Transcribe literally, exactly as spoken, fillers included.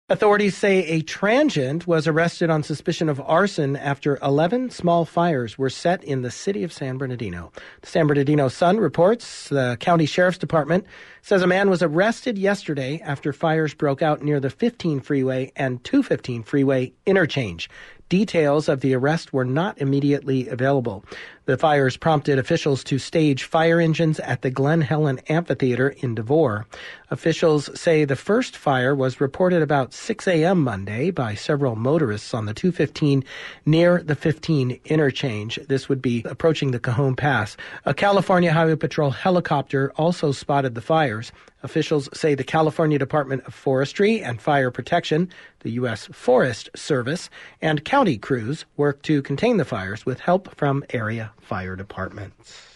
Authorities say a transient was arrested on suspicion of arson after eleven small fires were set in the city of San Bernardino. The San Bernardino Sun reports the county sheriff's department says a man was arrested yesterday after fires broke out near the fifteen freeway and two fifteen freeway interchange. Details of the arrest were not immediately available. The fires prompted officials to stage fire engines at the Glen Helen Amphitheater in Devore. Officials say the first fire was reported about six a.m. Monday by several motorists on the two fifteen near the fifteen interchange. This would be approaching the Cajon Pass. A California Highway Patrol helicopter also spotted the fires. Officials say the California Department of Forestry and Fire Protection, the U S Forest Service, and county crews worked to contain the fires with help from area fire departments.